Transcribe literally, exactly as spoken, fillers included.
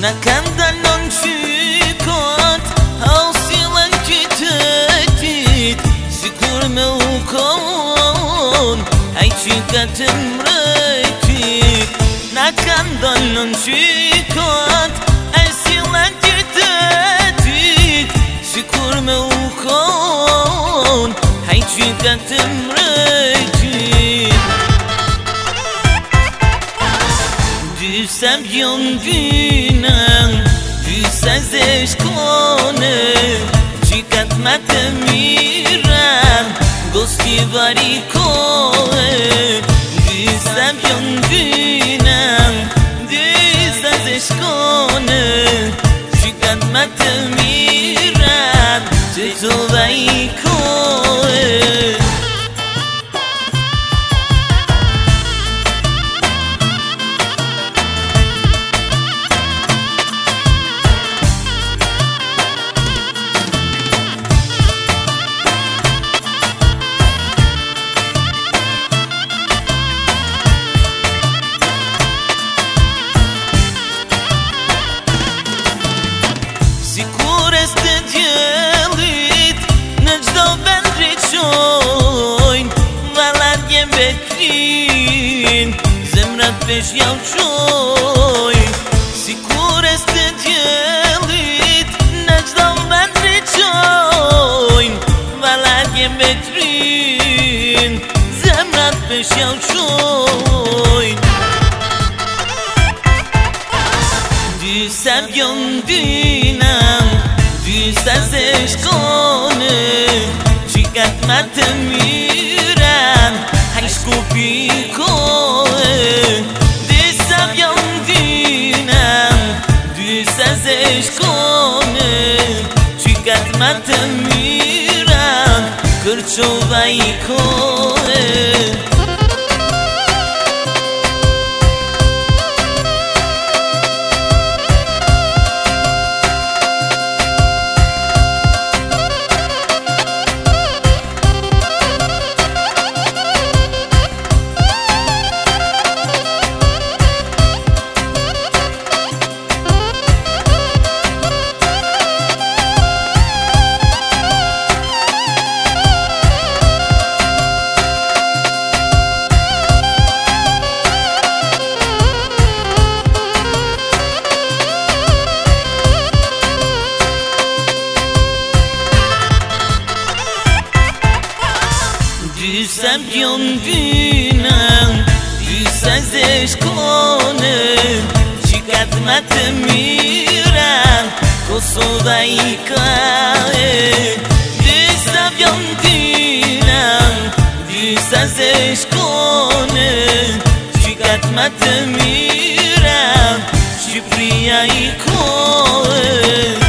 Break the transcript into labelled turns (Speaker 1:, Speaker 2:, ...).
Speaker 1: نکندن آن چیکات حاصلن کتتید سکور موکان ای چیکتم ریتید نکندن آن چیکات حاصلن کتتید سکور موکان ای چیکتم ریتید Düşsem yonginem, düşsez eşkone Çıkartmadım İran, gosti varikoe Düşsem yonginem, düşsez eşkone Çıkartmadım İran, teto varikoe Делит, ночдал бен речойн Валад ем беклин, земрат пеш явчойн Сикур эсте делит, ночдал бен речойн Валад ем беклин, земрат пеш явчойn Düşsem yondinam Düşsez eşkone Çıkartmadım İran Aşkı pikoe Düşsem yondinam Düşsez eşkone Çıkartmadım İran Kırçova ikoe Düşsem yondinem, düşsez eşkone Çıkartmadım İran, Kosova ikae Düşsem yondinem, düşsez eşkone Çıkartmadım İran, Şüpriya ikoe